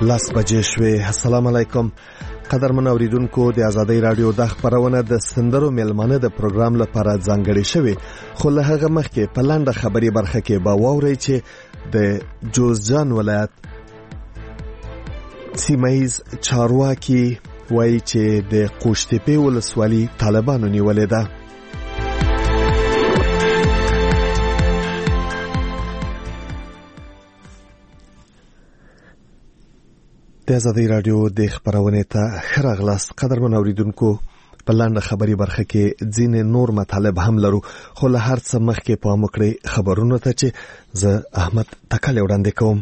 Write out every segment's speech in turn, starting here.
لاس بجې شوې. السلام علیکم قدرمن اوریدونکو، د آزادۍ رادیو د خبرونه د سندرو میلمانه د پروګرام لپاره ځانګړې شوې، خو له هغه مخکې په لنډه خبري برخه کې به واورئ چې د جوزجان ولایت سیمه‌ییز چارواکي وایي چې د قوشتېپې ولسوالي طالبانو نیولې ده. د آزادۍ رادیو د خبرونه ته ښه راغلاست. قدرمن اوریدونکو، په لنډه خبري برخه کې ځینې نور مطالب هم لرو، خو له هر څه مخکې پام وکړئ خبرونو ته چې زه احمد تکل وړاندې کوم.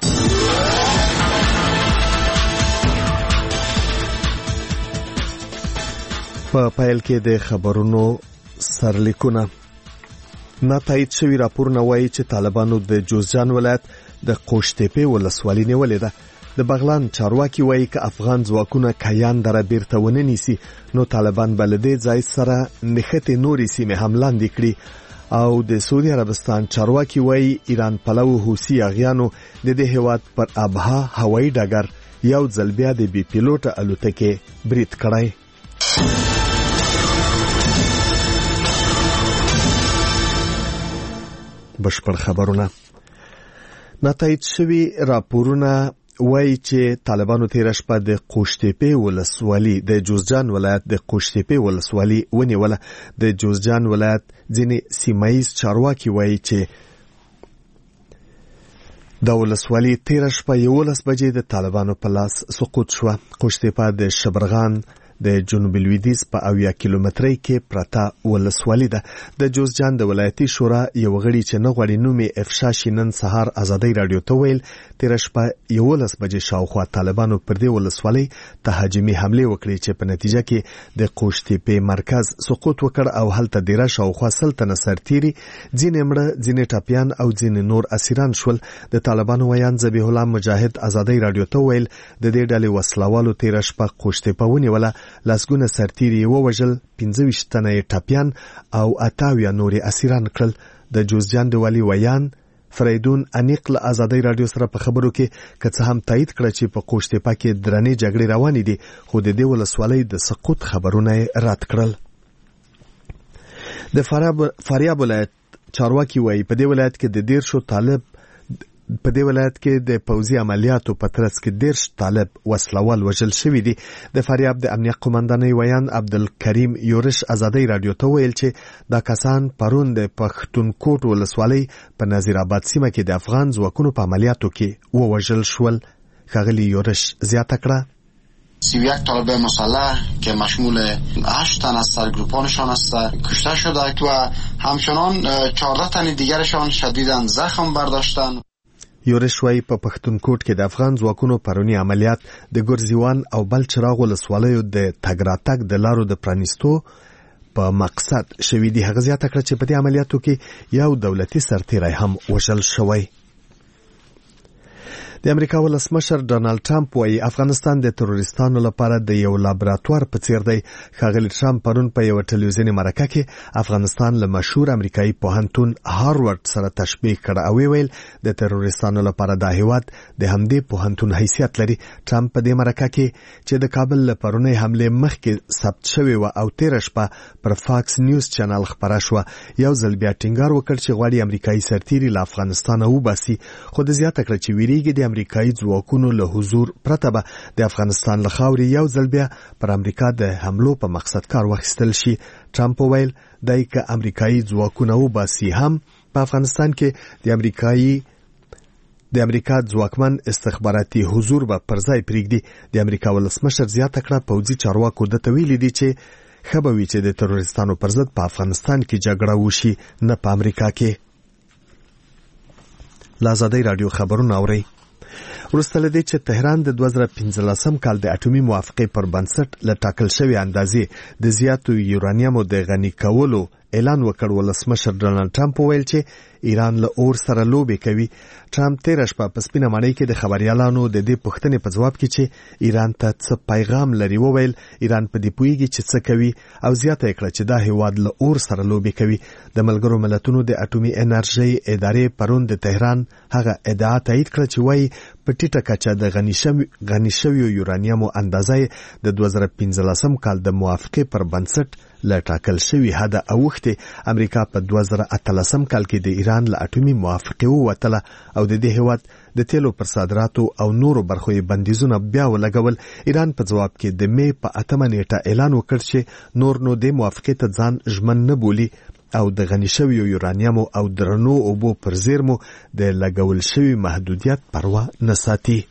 په پیل کې د خبرونو سرلیکونه. ناتایید شوي راپورونه وایي چې طالبانو د جوزجان ولایت د قوشتېپې ولسوالي نیولې ده. د بغلان چارواکي وایي که افغان ځواکونه کیان دره بیرته ونه نیسي، نو طالبان به له دې ځای سره نښتې نورې سیمې هم لاندې کړي. او د سعودي عربستان چارواکي وایي ایران پلو حوثي اغیانو د دې هیواد پر ابها هوایي ډګر یو ځل بیا د بي پیلوټه الوتکې برید کړی. بشپړ خبرونه. ناتایید شوي راپورونه وایي چې طالبانو تیر شپه د قوشتېپې ولسوالي د جوزجان ولایت د قوشتېپې ولسوالي ونیوله. د جوزجان ولایت ځینې سیمه‌ییز چارواکي وایي چې د ولسوالي تیر شپه 11 بجې د طالبانو په لاس سقوط شوه. قوشتېپه د شبرغان د جنوب لویدیځ په 80 کیلومترۍ کې پرته ولسوالي ده. د جوزجان د ولایتي شورا یو غړي چې نه غواړي نوم یې افشا شي نن سهار آزادۍ رادیو ته ویل تیر شپه 11 بجې شاوخوا طالبانو پر دې ولسوالۍ تهاجمي حمله وکړې چې په نتیجه کې د قوشتېپې مرکز سقوط وکړ او هلته ډیره شاوخوا 100 تنه سرتیري، ځینې مړه، ځینې ټاپیان او ځینې نور اسیران شول. د طالبانو ویان ذبیح الله مجاهد آزادۍ رادیو ته ویل د دې ډلې وسلوالو تیر شپه قوشتېپه ونیوله، لاسګونه سرتیري ووژل، 25 تنه ټاپیان او 28 نورې اسیران کړل. د جوزجان د والي ویان فریدون انیق له آزادۍ رادیو سره په خبرو کې که څه هم تایید کړه چې په قوشتېپه کې درنې جګړې روانې دي، خو د دې ولسوالۍ د سقوط خبرونه رد کړل. د فاریاب ولایت چارواکي وایي په دې ولایت کې د پوځي عملیاتو په ترڅ کې 10 طالب وسلوال وژل شوي دي. د فاریاب د امنیت قومندانۍ ویان عبدالکریم یورش آزادۍ رادیو ته ویل چې دا کسان پرون د پښتونکوټ ولسوالۍ په نذیر آباد سیمه کې د افغان ځواکونو په عملیاتو کې ووژل شول. ښاغلي یورش زیاته کړه 31 طالب مسلح که مشمول 8 تن از سرگروپانشان است کشته شده و همچنان 14 تن دیگرشان شدیداً زخم برداشتند. یورش وایي په پښتونکوټ کې د افغان ځواکونو پرونی عملیات د ګرزیوان او بلچراغ ولسوالیو د تګ راتګ د لارو د پرانیستو په مقصد شوي دي. هغه زیاته کړه چې په دې عملیاتو کې یو دولتي سرتیری هم وژل شوی. د امریکا ولسمشر ډانلډ ټرمپ وایي افغانستان د تروریستانو لپاره د یو لابراتوار په څیر دی. ښاغلي ټرمپ پرون په یو ټلویزیوني مرکه کې افغانستان له مشهور امریکایي پوهنتون هاروارد سره تشبیه کړ او ویل د تروریستانو لپاره دا هیواد د همدې پوهنتون حیثیت لري. ټرمپ په دې مرکه کې چې د کابل له پرونی حمله مخکې ثبت شوی و او تیر شپه پر فاکس نیوز چینل خبره شوه، یو ځل بیا ټینګار وکړ چې غواړي امریکایي سرتیري له افغانستانه وباسي، خو د زیاته کړ چې ویریږي د امریکایي ځواکونو له حضور پرته به د افغانستان له خاورې یو ځل بیا پر امریکا د حملو په مقصد کار واخیستل شي. ټرمپ ویل دای که امریکایي ځواکونه وباسي هم په افغانستان کې د امریکا ځواکمن استخباراتي حضور به پر ځای پرېږدي. د امریکا ولسمشر زیاته کړه پوځي چارواکو دته ویلي دي چې ښه به وي چې د تروریستانو پر ضد په افغانستان کې جګړه وشي، نه په امریکا کې. له آزادۍ رادیو خبرونه اورئ. وروسته له دې چې تهران د 2015 کال د اټومي موافقې پر بنسټ له ټاکل شوې اندازې د زیاتو یورانیمو د غني کولو اعلان وکړ، ولسمشر ډانلډ ټرمپ ویل چې ایران له اور سره لوبې کوي. ټرمپ تېره شپه په سپینه ماڼۍ کې د خبریالانو د دې پوښتنې په ځواب کې چې ایران ته څه پیغام لري وویل ایران په دې پوهیږي چې څه کوي او زیاته یې کړه چې دا هیواد له اور سره لوبې کوي. د ملګرو ملتونو د اټومي انرژۍ ادارې پرون د تهران هغه ادعا تایید کړه چې وایي په ټیټه کچه د غني شویو یورانیمو اندازه د 2015 کال د موافقې پر بنسټ له ټاکل شوي حده اوښتې. امریکا په 2013 کال کې د ایران له اټومي موافقې ووتله او د دې هیواد د تیلو پر صادراتو او نورو برخو یې بندیزونه بیا ولګول. ایران په ځواب کې د مې په 8 نیټه اعلان وکړ چې نور نو د موافقې ته ځان ژمن نه بولي او د غني شویو یورانیمو او درنو اوبو پر زیرمو د لګول شوي محدودیت پروا نه ساتي.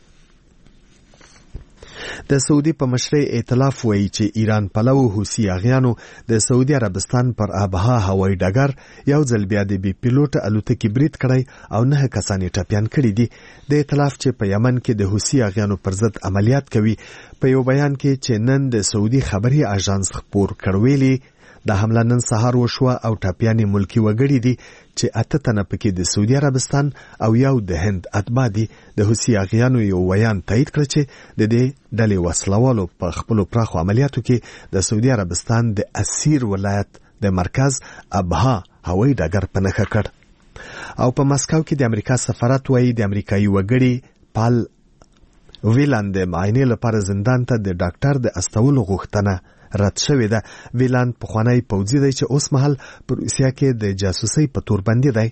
د سعودي په مشرۍ ائتلاف وایي چې ایران پلو حوثي اغیانو د سعودي عربستان پر آبها هوایي ډګر یو ځل بیا د بي پیلوټ الوتکې برید کړی او 9 کسان یې ټپیان کړي دي. د ائتلاف چې په یمن کې د حوثي اغیانو پر ضد عملیات کوي په یو بیان کې چې نن د سعودي خبري اژانس خبر کړویلي د حمله نن سهار وشوه او ټاپیانې ملکی وګړي دي چې 8 تنه پکې د سعودي عربستان او یو د هند اتباع دي. د حوثي اغیانو یو بیان تایید کړ چې د دې ډلې وسلوالو په خپل پراخو عملیاتو کې د سعودي عربستان د اسیر ولایت د مرکز ابها هوایي ډګر په نښه کړ. او په مسکو کې د امریکا سفارت وایي د امریکایي وګړي پال ویلان د معاینې لپاره زندان ته د ډاکټر د استولو غوښتنه رد شوې ده. ویلان پخوانی پوځي دی چې اوس مهال په روسیه کې د جاسوسۍ په تور باندې دی.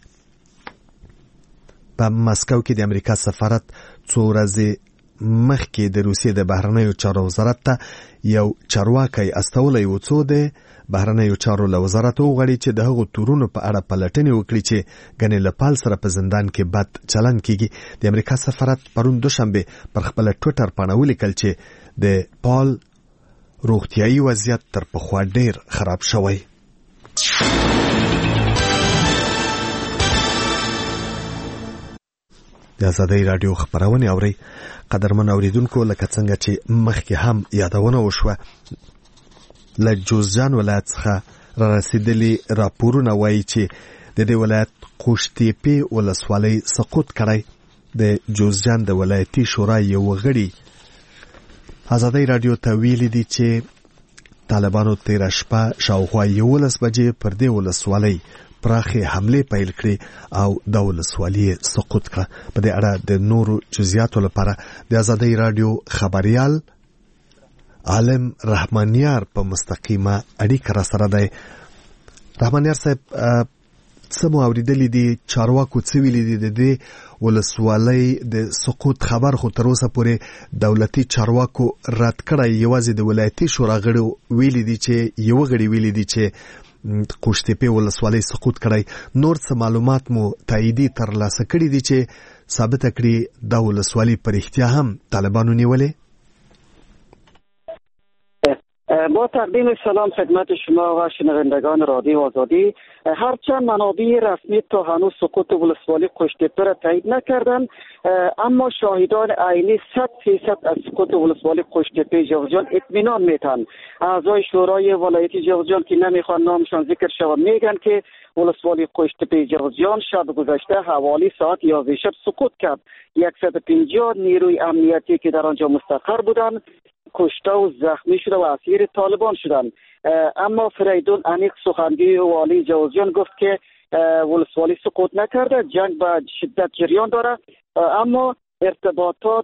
په مسکو کې د امریکا سفارت څو ورځې مخکې د روسیې د بهرنیو چارو وزارت ته یو چارواکی استولی و څو د بهرنیو چارو له وزارت وغواړي چې د هغو تورونو په اړه پلټنې وکړي چې ګنې له پال سره په زندان کې بد چلند کیږي. د امریکا سفارت پرون دوشنبه پر خپل ټویټر باندې ولیکل چې د پال روغتیايي وضعیت تر پخوا ډیر خراب شوی. د آزادۍ رادیو خبرونه اوري. قدرمن اوریدونکو لکه څنګه چې مخکې هم یادونه وشوه له جوزجان ولایت څخه را رسیدلي راپورونه وایي چې د دې ولایت قوشتېپې ولسوالۍ سقوط کړی. د جوزجان د ولایتي شورا یو غړي آزادۍ رادیو ته ویلي دي چې طالبانو تېره شپه شاوخوا 11 بجې پر دې ولسوالۍ پراخې حملې پیل کړې او د ولسوالۍ سقوط کړه. په دې اړه د نورو جزئیاتو لپاره د آزادۍ رادیو خبريال عالم رحمانیار په مستقیمه اړیکه را سره دی. رحمانیار صاحب څه مو اوریدلې دي چارواکو څه ویلي دي د دې ولسوالۍ د سقوط خبر خو تر اوسه پورې دولتي چارواکو رد کړی. یوازې د ولایتي شورا غړو ویلي دي چې یو غړي ویلي دي چې قوشتېپې ولسوالۍ سقوط کړی. نور څه معلومات مو تاییدي ترلاسه کړي دي چې ثابت کړي دا ولسوالۍ پر احتیا هم طالبانو نیولې؟ با تقدیم سلام خدمت شما و شنوندگان رادیو آزادی. هرچند منابع رسمی تا هنوز سقوط ولسوالی قوشتېپه را تایید نکردند، اما شاهدان عینی 100% از سقوط ولسوالی قوشتېپه جوزجان اطمینان میتن. اعضای شورای ولایتی جوزجان که نمیخوان نامشان ذکر شود میگن که ولسوالی قوشتېپه جوزجان شب گذشته حوالی ساعت 11 شب سقوط کرد. 150 نیروی امنیتی که در آنجا مستقر بودند کشته و زخمی شده و اسیر طالبان شدند. اما فریدون انیق سخنگوی والی جوزجان گفت که ولسوالی سقوط نکرده، جنگ به شدت جریان داره، اما ارتباطات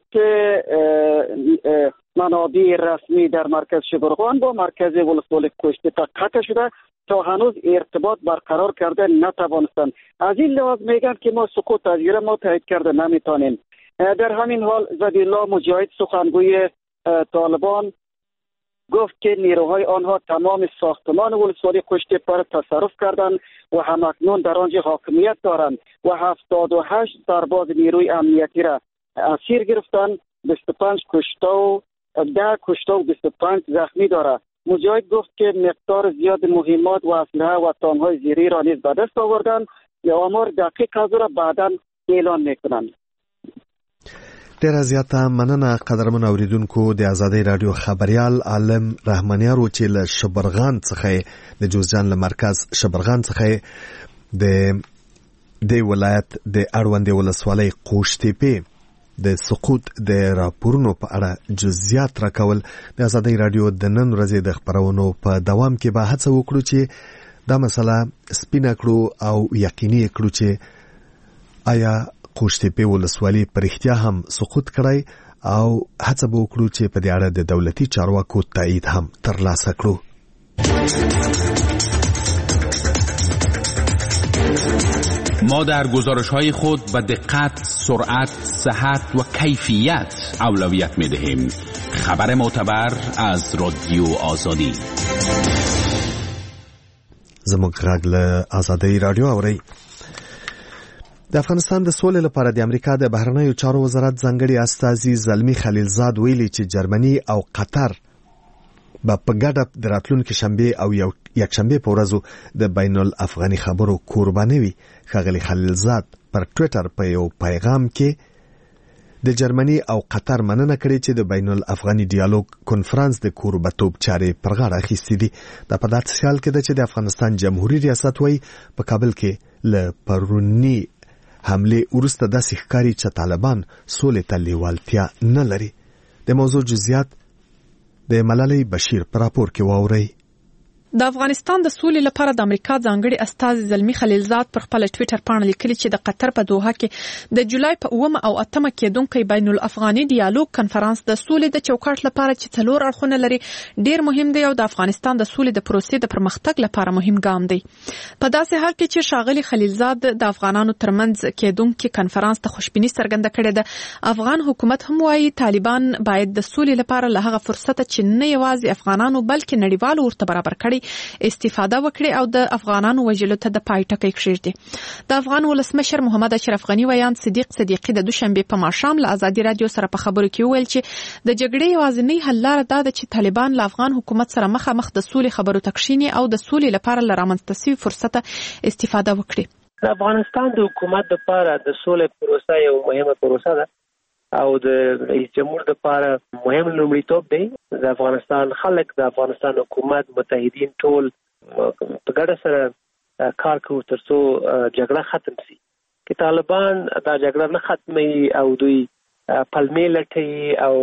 منابع رسمی در مرکز شبرغان با مرکز ولسوالی قوشتېپه قطع شده، تا هنوز ارتباط برقرار کرده نتوانستند. از این لحاظ میگن که ما سقوط تغییر ما تایید کرده نمیتونیم. در همین حال ذبیحالله مجاهد سخنگوی طالبان گفت که نیروهای آنها تمام ساختمان ولسوالی قوشتېپه را تصرف کردند و همکنون در آنجا حاکمیت دارند و 78 سرباز نیروی امنیتی را اسیر گرفتند. 25 کشته و 10 کشته و 25 زخمی دارد. مجاهد گفت که مقدار زیاد مهمات و اسلحه و تانک‌های زیری را نیز به دست آوردند. آمار دقیق از را بعدا اعلان میکنند. ډیره زیاته مننه قدرمن اوریدونکو. د آزادۍ رادیو خبريال عالم رحمانیار و چې له شبرغان څخه د جوزجان له مرکز شبرغان څخه د د ولایت د اړوندې ولسوالۍ قوشتېپې د سقوط د راپورونو په اړه جزئیات راکول د ازادۍ رادیو د نن ورځې د خبرونو په دوام کې به هڅه وکړو چې دا مسله سپینه کړو او یقیني کړو چې آیا قوشتېپې ولسوالي په رښتیا هم سقوط کړی او هڅه به وکړو چې په دې اړه د دولتي چارواکو تایید هم ترلاسه کړو. ما در گزارش‌های خود به دقت، سرعت، صحت و کیفیت اولویت می‌دهیم. خبر معتبر از رادیو آزادی. زموږ غږ له آزادۍ رادیو اورئ. د افغانستان د سولې لپاره د امریکا د بهرنیو چارو وزارت ځانګړي استازي زلمی خلیلزاد ویلي چې جرمني او قطر په ګډه د راتلونکي شنبه او یکشنبه په ورځو د بین الافغاني خبرو قرباني وي. ښاغلي خلیلزاد پر ټوئیټر په یو پیغام کې د جرمني او قطر مننه کړې چې د بین الافغاني ډیالوګ کنفرانس د کوربتوب چارې پر غاړه اخیستې دي. دا په داسې حال کې ده چې د افغانستان جمهوریت ریاست وايي په کابل کې له پرونی حمله وروسته داسې ښکاري چې طالبان سولې ته لیوالتیا نه لري. د موضوع جزئیات د ملالۍ بشیر پر راپور کې واورئ. د افغانستان د سولې لپاره د امریکا ځانګړي استازي زلمی خلیلزاد پر خپل ټوئیټر باندې لیکلي چې د قطر په دوحه کې د جولای په 9 او 8 کېدونکي بین الافغاني ډیالوګ کنفرانس د سولې د چوکاټ لپاره چې څلور اړخونه لري ډیر مهم دی او د افغانستان د سولې د پروسې د پرمختګ لپاره مهم ګام دی. په داسې حال کې چې ښاغلي خلیلزاد د افغانانو ترمنځ کېدونکي کنفرانس ته خوشبیني څرګنده کړې ده، افغان حکومت هم وايي طالبان باید د سولې لپاره له هغه فرصت چې نه یوازې افغانانو بلکې نړیوالو ورته برابر کړي استفاده وکړي او د افغانانو وژلو ته د پای ټکی کېږدي. د افغان ولسمشر محمد اشرف غنی ویان صدیق صدیقی د دوشنبه په ماښام له ازادي رادیو سره په خبرو کې ویل چې د جګړې یوازینی حل لاره دا ده چې طالبان له افغان حکومت سره مخامخ د سولې خبرو ته کښیني او د سولې لپاره له رامنځته شوي فرصت استفاده وکړي. د افغانستان د حکومت لپاره د سولې پروسه یو مهمه پروسه ده او د رئیس جمهور لپاره مهم لومړیتوب دی. د افغانستان خلک، د افغانستان حکومت، متحدین ټول په ګډه سره کار کوي ترڅو جګړه ختم شي. که طالبان دا جګړه نه ختمي او دوی پلمې لټي او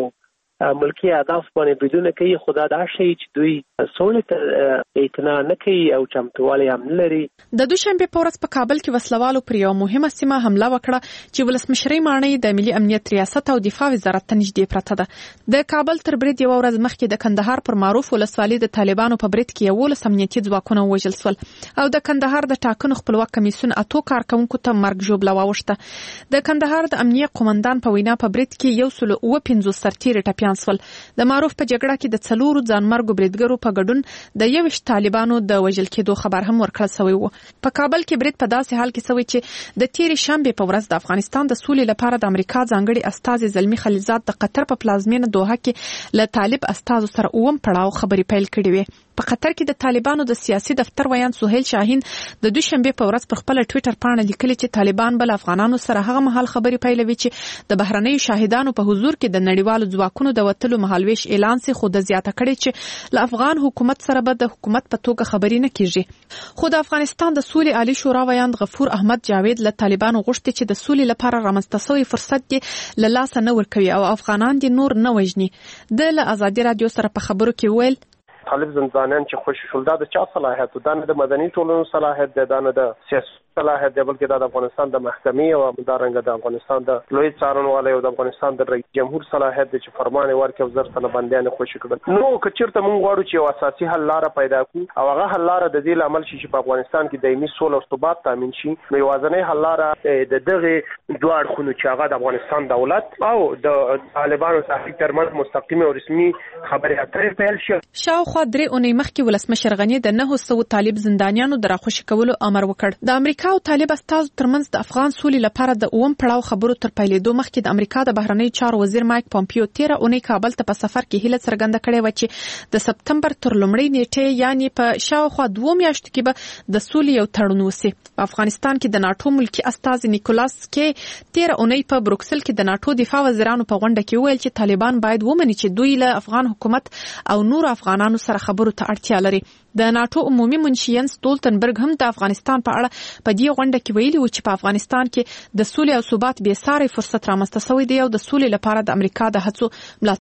ملکی اهداف باندې بدون کوي، خدا دا شي چې دوی سولې ته اعتنا نه کوي او چمتووالی هم نه لري. د دوشنبه په ورځ په کابل کې وسلوالو پر یو مهمه سیمه حمله وکړه چې ولسمشرۍ ماڼۍ د ملي امنیت ریاست او دفاع وزارت ته نږدې پرته ده. د کابل تر برید یو ورځ مخکې د کندهار پر معروف ولسوالۍ د طالبانو په برید کې 11 امنیتي ځواکونه وژل شول او د کندهار د ټاکنو خپلواک کمیسیون 8 کارکونکو ته مرګ ژوبله واوښته. د کندهار د امنیت قومندان په وینا په برید کې 150 سرتیري ټپیان شول. د معروف په جګړه کې د 4 ځانمرګو بریدګرو په ګډون د 21 طالبانو د وژل کېدو خبر هم ورکړل شوی و. په کابل کې برید په داسې حال کې شوی چې د تیرې شنبه په ورځ د افغانستان د سولې لپاره د امریکا ځانګړي استازي زلمی خلیلزاد د قطر په پلازمینه دوحه کې له طالب استازو سره اوم پړاو خبرې پیل کړې وې. په قطر کې د طالبانو د سیاسي دفتر ویان سهیل شاهین د دوشنبه په ورځ په خپل ټوئیټر باندې لیکلي چې طالبان بل افغانانو سره هغه مهال خبرې پیلوي چې د بهرنیو شاهدانو په حضور کې د نړیوالو ځواکونو د وتلو مهالويش اعلان سي، خو د زیاته کړي چې له افغان حکومت سره به د حکومت په توګه خبرې نه کیږي. خو د افغانستان د سولې عالی شورا ویان غفور احمد جاوید له طالبانو غوښتي چې د سولې لپاره رامنځته شوی فرصت دی له لاسه نه ورکوي او افغانان دي نور نه وژني. د ازادي رادیو سره په خبرو کې ویل طالب زندانیان چې خوشی شول دا د چا صلاحیت ده؟ نه د مدني ټولنو صلاحیت ده، نه د سیاسي صلاحیت ده، بلکې دا د افغانستان د محکمې او همدارنګه د افغانستان د لوی څارنوالۍ او د افغانستان د رئیس جمهور صلاحیت ده چې فرمان ورکړي او زر تنه بندیان خوشی کړل. نو که چیرته موږ غواړو چې یو اساسي حل لاره پیدا کړو او هغه حل لاره د دې لامل شي چې په افغانستان کې دایمي سوله او ثبات تامین شي، نو یوازینی حل لاره د دغه دوه اړخونو چې هغه د افغانستان دولت او د طالبانو سره ترمنځ مستقیمه او رسمي خبرې اترې پیل شي. شاوخوا 3 اونۍ مخکې ولسمشر غنی د 900 طالب زندانیانو د راخوشي کولو امر وکړ. د امریکا او طالب استازو ترمنځ د افغان سولې لپاره د اوم پړاو خبرو تر پیلېدو مخکې د امریکا د بهرنیو چارو وزیر مایک پومپیو 13 اونۍ کابل ته په سفر کې هیله څرګنده کړې و چې د سپتمبر تر لومړۍ نیټې یعنی په شاوخوا 2 میاشتو کې به د سولې یو تړون وشي. په افغانستان کې د ناتو ملکی استازي نیکولاس کې 13 اونۍ په بروکسل کې د ناتو دفاع وزیرانو په غونډه کې ویل چې طالبان باید ومني چې دوی له افغان حکومت او نور افغانانو سره خبرو ته اړتیا لري. د ناتو عمومي منشي ینس ستولتنبرګ هم د افغانستان په اړه په دې غونډه کې ویلي و چې په افغانستان کې د سولې او ثبات بې ساري فرصت رامنځته شوی دی او د سولې لپاره د امریکا د هڅو